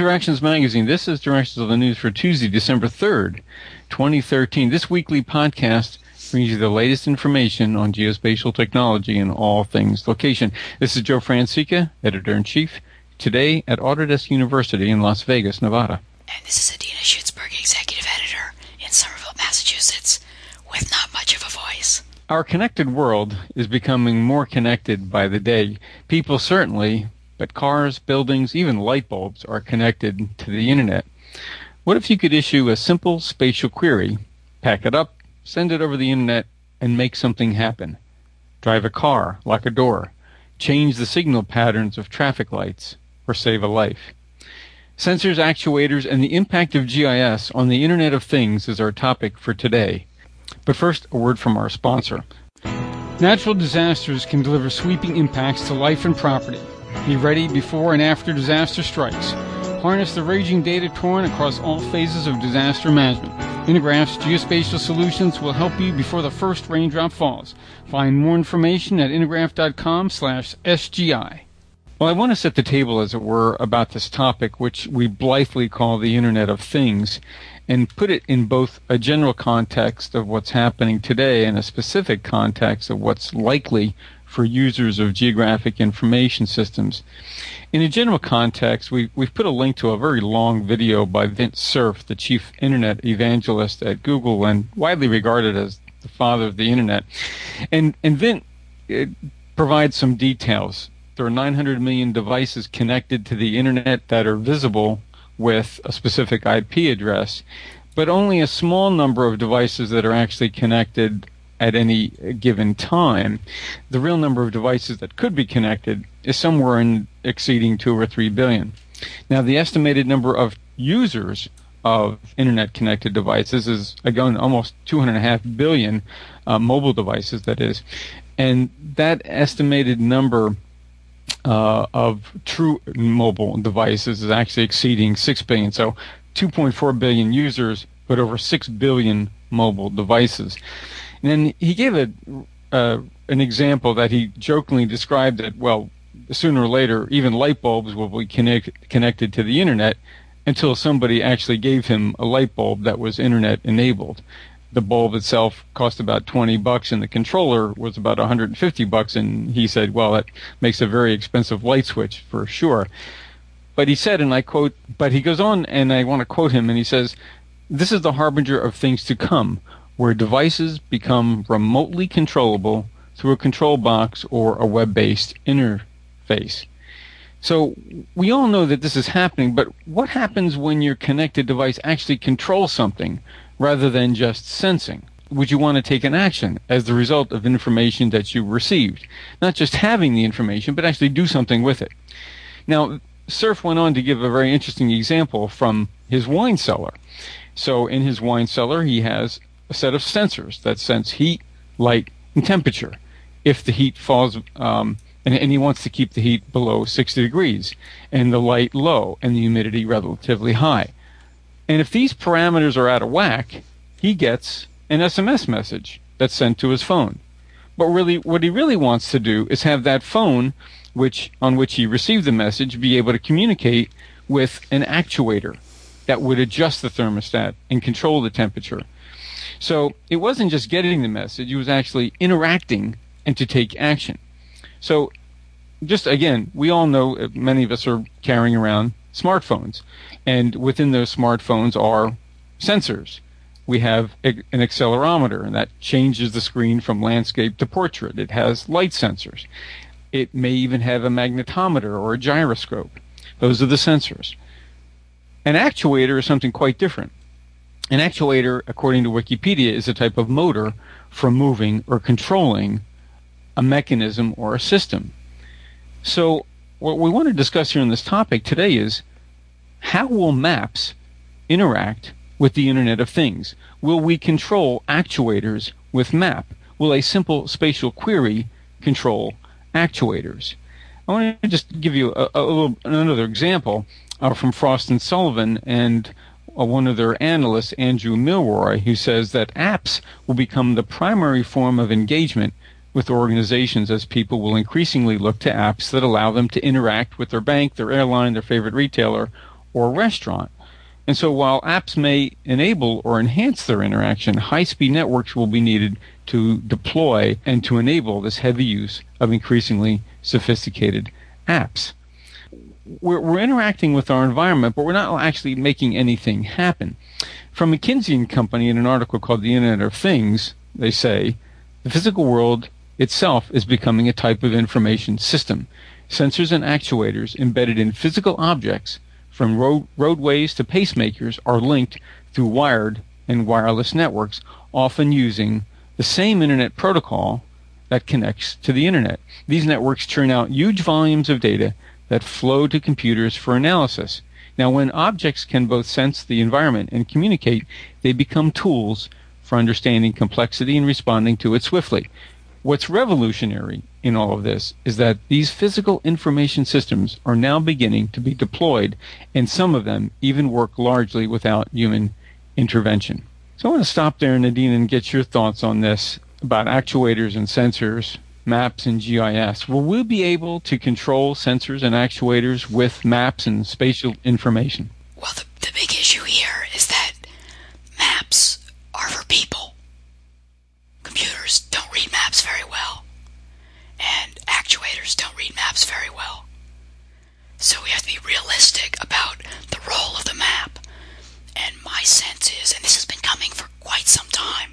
Directions Magazine. This is Directions of the News for Tuesday, December 3rd, 2013. This weekly podcast brings you the latest information on geospatial technology and all things location. This is Joe Francica, Editor-in-Chief, today at Autodesk University in Las Vegas, Nevada. And this is Adina Schutzberg, Executive Editor in Somerville, Massachusetts, with not much of a voice. Our connected world is becoming more connected by the day. People certainly, but cars, buildings, even light bulbs are connected to the Internet. What if you could issue a simple spatial query, pack it up, send it over the Internet, and make something happen? Drive a car, lock a door, change the signal patterns of traffic lights, or save a life. Sensors, actuators, and the impact of GIS on the Internet of Things is our topic for today. But first, a word from our sponsor. Natural disasters can deliver sweeping impacts to life and property. Be ready before and after disaster strikes. Harness the raging data torrent across all phases of disaster management. Intergraph's geospatial solutions will help you before the first raindrop falls. Find more information at intergraph.com/SGI. Well, I want to set the table, as it were, about this topic, which we blithely call the Internet of Things, and put it in both a general context of what's happening today and a specific context of what's likely for users of geographic information systems. In a general context, we've put a link to a very long video by Vint Cerf, the chief Internet evangelist at Google and widely regarded as the father of the Internet. And Vint provides some details. There are 900 million devices connected to the Internet that are visible with a specific IP address, but only a small number of devices that are actually connected at any given time. The real number of devices that could be connected is somewhere exceeding 2 or 3 billion. Now, the estimated number of users of Internet-connected devices is, again, almost 2.5 billion mobile devices, that is. And that estimated number of true mobile devices is actually exceeding 6 billion. So 2.4 billion users, but over 6 billion mobile devices. And then he gave an example that he jokingly described that, well, sooner or later, even light bulbs will be connected to the Internet until somebody actually gave him a light bulb that was Internet enabled. The bulb itself cost about $20 and the controller was about $150, and he said, well, that makes a very expensive light switch for sure. But he said, and I quote, but he goes on, and I want to quote him, and he says, "This is the harbinger of things to come, where devices become remotely controllable through a control box or a web-based interface." So we all know that this is happening, but what happens when your connected device actually controls something rather than just sensing? Would you want to take an action as the result of information that you received? Not just having the information, but actually do something with it. Now, Cerf went on to give a very interesting example from his wine cellar. So in his wine cellar, he has a set of sensors that sense heat, light, and temperature. If the heat falls, and he wants to keep the heat below 60 degrees, and the light low, and the humidity relatively high. And if these parameters are out of whack, he gets an SMS message that's sent to his phone. But really, what he really wants to do is have that phone, on which he received the message, be able to communicate with an actuator that would adjust the thermostat and control the temperature. So it wasn't just getting the message, it was actually interacting and to take action. So just again, we all know, many of us are carrying around smartphones, and within those smartphones are sensors. We have an accelerometer, and that changes the screen from landscape to portrait. It has light sensors. It may even have a magnetometer or a gyroscope. Those are the sensors. An actuator is something quite different. An actuator, according to Wikipedia, is a type of motor for moving or controlling a mechanism or a system. So what we want to discuss here in this topic today is, how will maps interact with the Internet of Things? Will we control actuators with map? Will a simple spatial query control actuators? I want to just give you another example from Frost & Sullivan and one of their analysts, Andrew Milroy, who says that apps will become the primary form of engagement with organizations as people will increasingly look to apps that allow them to interact with their bank, their airline, their favorite retailer, or restaurant. And so while apps may enable or enhance their interaction, high-speed networks will be needed to deploy and to enable this heavy use of increasingly sophisticated apps. We're interacting with our environment, but we're not actually making anything happen. From McKinsey & Company in an article called The Internet of Things, they say, the physical world itself is becoming a type of information system. Sensors and actuators embedded in physical objects from roadways to pacemakers are linked through wired and wireless networks, often using the same Internet protocol that connects to the Internet. These networks churn out huge volumes of data that flow to computers for analysis. Now, when objects can both sense the environment and communicate, they become tools for understanding complexity and responding to it swiftly. What's revolutionary in all of this is that these physical information systems are now beginning to be deployed, and some of them even work largely without human intervention. So I want to stop there, Nadine, and get your thoughts on this about actuators and sensors, maps and GIS. Will we be able to control sensors and actuators with maps and spatial information? Well, the big issue here is that maps are for people. Computers don't read maps very well, and actuators don't read maps very well. So we have to be realistic about the role of the map. And my sense is, and this has been coming for quite some time,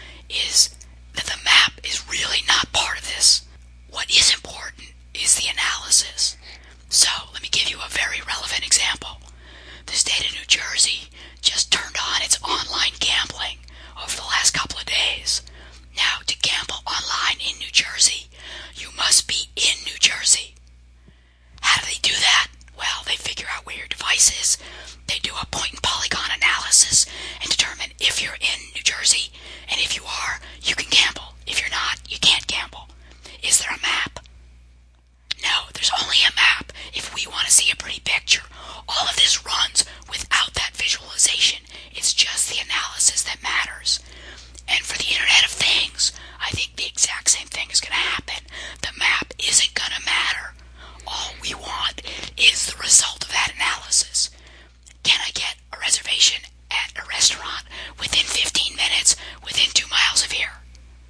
is that the map is really not part of this. What is important is the analysis. So let me give you a very relevant example. The state of New Jersey just turned on its online gambling over the last couple of days. Now, to gamble online in New Jersey, you must be in New Jersey. How do they do that? Well, they figure out where your device is. They do a point and polygon analysis and determine if you're in New Jersey. And if you are, you can gamble. If you're not, you can't gamble. Is there a map? No, there's only a map if we want to see a pretty picture. All of this runs without that visualization. It's just the analysis that matters. And for the Internet of Things, I think the exact same thing is going to happen. The map isn't going to matter. All we want is the result of that analysis. Can I get a reservation at a restaurant within 15 minutes, within 2 miles of here?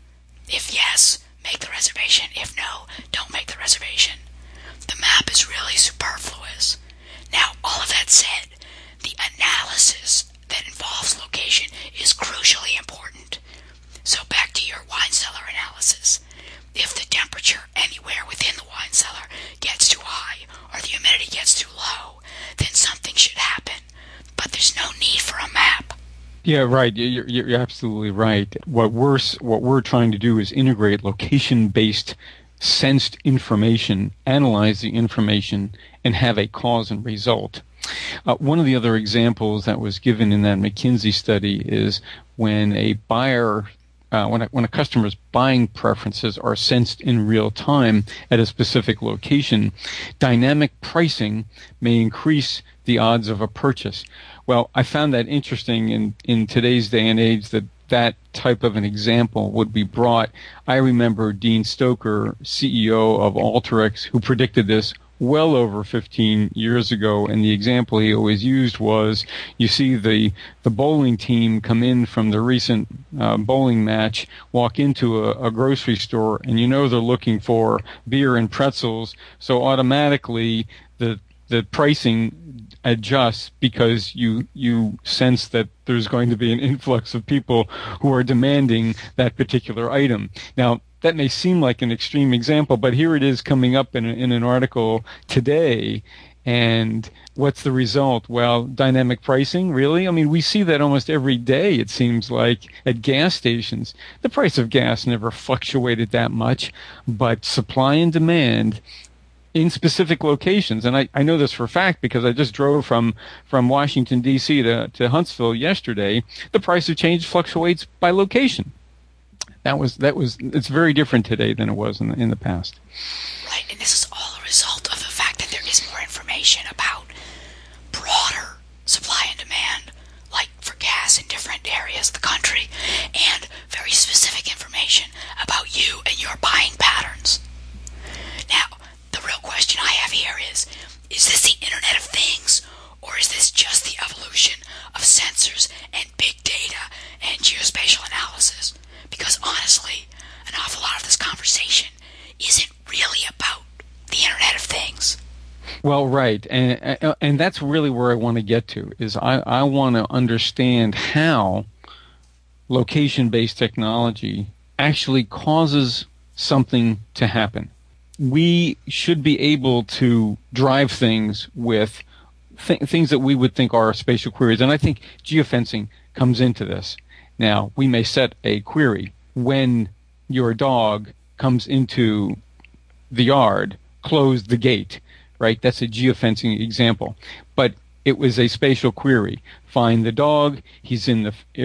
If yes, make the reservation. If no, don't make the reservation. The map is really superfluous. Now, all of that said, the analysis that involves location is crucially important. So back to your wine cellar analysis. If the temperature anywhere within the wine cellar gets too high or the humidity gets too low, then something should happen. But there's no need for a map. Yeah, right. You're absolutely right. What we're trying to do is integrate location-based sensed information, analyze the information, and have a cause and result. One of the other examples that was given in that McKinsey study is when a buyer, when a customer's buying preferences are sensed in real time at a specific location, dynamic pricing may increase the odds of a purchase. Well, I found that interesting in today's day and age that type of an example would be brought. I remember Dean Stoker, CEO of Alteryx, who predicted this well over 15 years ago, and the example he always used was, you see the bowling team come in from the recent bowling match, walk into a grocery store, and you know they're looking for beer and pretzels, so automatically the pricing adjusts because you sense that there's going to be an influx of people who are demanding that particular item. Now, that may seem like an extreme example, but here it is coming up in an article today. And what's the result? Well, dynamic pricing, really? I mean, we see that almost every day, it seems like, at gas stations. The price of gas never fluctuated that much, but supply and demand in specific locations, and I know this for a fact because I just drove from Washington, D.C. to Huntsville yesterday. The price of change fluctuates by location. It's very different today than it was in the past. Right, and this is all a result of the fact that there is more information about broader supply and demand, like for gas in different areas of the country, and very specific information about you and your buying patterns. Now, the real question I have here is this the Internet of Things, or is this just the evolution of sensors and big data and geospatial analysis? Because honestly, an awful lot of this conversation isn't really about the Internet of Things. Well, right, and that's really where I want to get to, is I want to understand how location-based technology actually causes something to happen. We should be able to drive things with things that we would think are spatial queries, and I think geofencing comes into this. Now, we may set a query when your dog comes into the yard, close the gate, right? That's a geofencing example. But it was a spatial query. Find the dog, he's in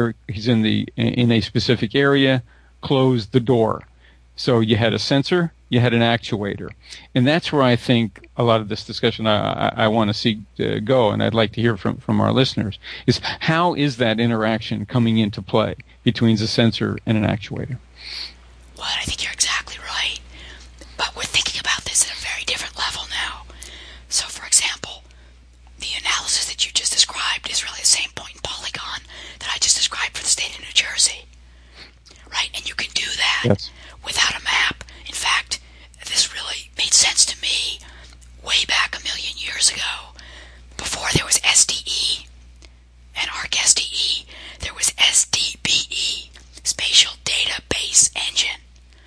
a specific area, close the door. So you had a sensor, you had an actuator. And that's where I think a lot of this discussion I want to see go, and I'd like to hear from our listeners, is how is that interaction coming into play between the sensor and an actuator? Well, I think you're exactly right. But we're thinking about this at a very different level now. So, for example, the analysis that you just described is really the same point in Polygon that I just described for the state of New Jersey. Right? And you can do that without a map. In fact, this really made sense to me way back a million years ago. Before there was SDE and ArcSDE, there was SDBE, Spatial Database Engine.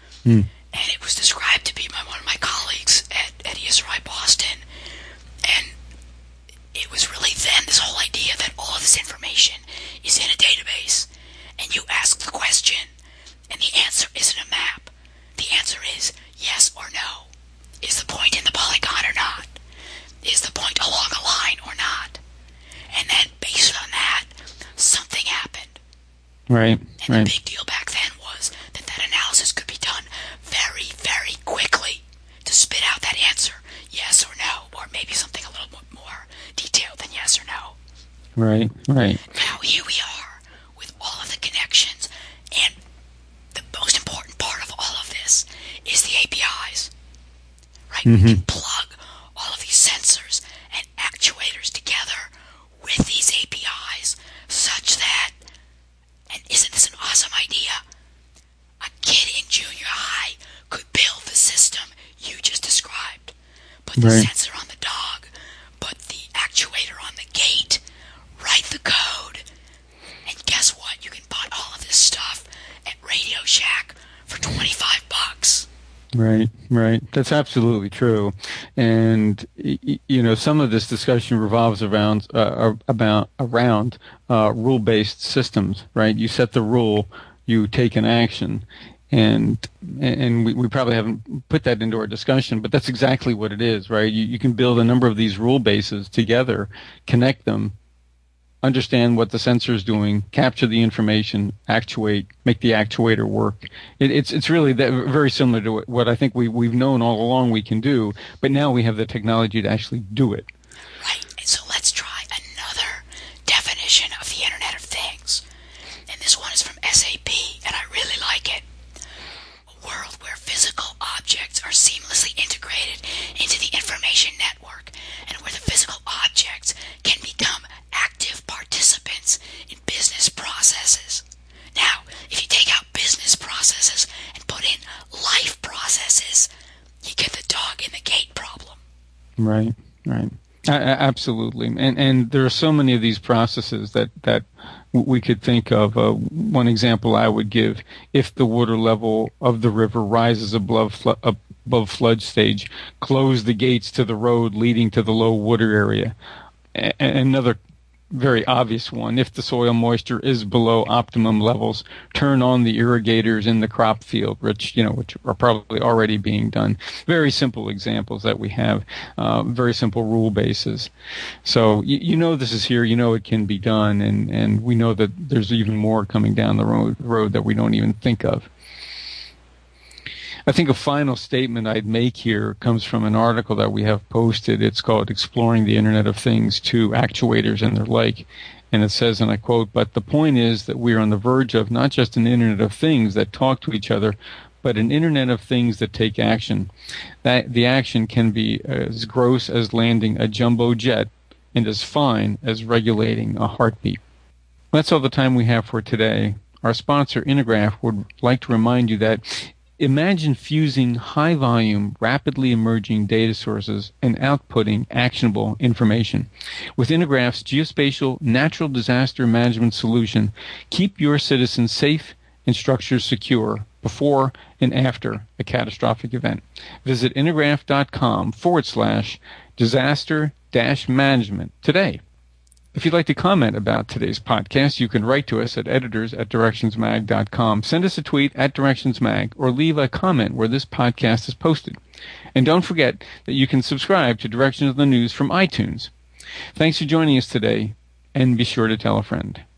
And it was described to be by one of my colleagues at ESRI Boston. And it was really then this whole idea that all of this information is in a database. And you ask the question, and the answer isn't a map. The answer is yes or no. Is the point in the polygon or not? Is the point along a line or not? And then based on that, something happened. Right. And the big deal back then was that that analysis could be done very, very quickly to spit out that answer, yes or no, or maybe something a little more detailed than yes or no. Right. Now here we are with all of the connections, and the most important part of all of this is the APIs. Right? We can plug all of these sensors and actuators together with these APIs such that, and isn't this an awesome idea? A kid in junior high could build the system you just described. Put the sensor on the dog, put the actuator on the gate, write the code, and guess what? You can buy all of this stuff at Radio Shack for $25. Right. That's absolutely true. And some of this discussion revolves around rule-based systems, right? You set the rule, you take an action, and we probably haven't put that into our discussion, but that's exactly what it is, right? You can build a number of these rule bases together, connect them, understand what the sensor is doing, capture the information, actuate, make the actuator work. It's really very similar to what I think we've known all along we can do, but now we have the technology to actually do it. Right. And so let's try another definition of the Internet of Things. And this one is from SAP, and I really like it. A world where physical objects are seamlessly integrated into the information network, and where the physical objects can become active participants in business processes. Now, if you take out business processes and put in life processes, you get the dog in the gate problem. Right. Absolutely. And there are so many of these processes that we could think of. One example I would give, if the water level of the river rises above flood stage, close the gates to the road leading to the low water area. Another very obvious one, if the soil moisture is below optimum levels, turn on the irrigators in the crop field, which are probably already being done. Very simple examples that we have, very simple rule bases. So this is here, it can be done, and we know that there's even more coming down the road that we don't even think of. I think a final statement I'd make here comes from an article that we have posted. It's called Exploring the Internet of Things to Actuators and Their Like. And it says, and I quote, "But the point is that we are on the verge of not just an Internet of Things that talk to each other, but an Internet of Things that take action. That the action can be as gross as landing a jumbo jet and as fine as regulating a heartbeat. That's all the time we have for today. Our sponsor, Intergraph, would like to remind you that imagine fusing high-volume, rapidly emerging data sources and outputting actionable information. With Intergraph's geospatial natural disaster management solution, keep your citizens safe and structures secure before and after a catastrophic event. Visit intergraph.com/disaster-management today. If you'd like to comment about today's podcast, you can write to us at editors@directionsmag.com. Send us a tweet at directionsmag or leave a comment where this podcast is posted. And don't forget that you can subscribe to Directions of the News from iTunes. Thanks for joining us today, and be sure to tell a friend.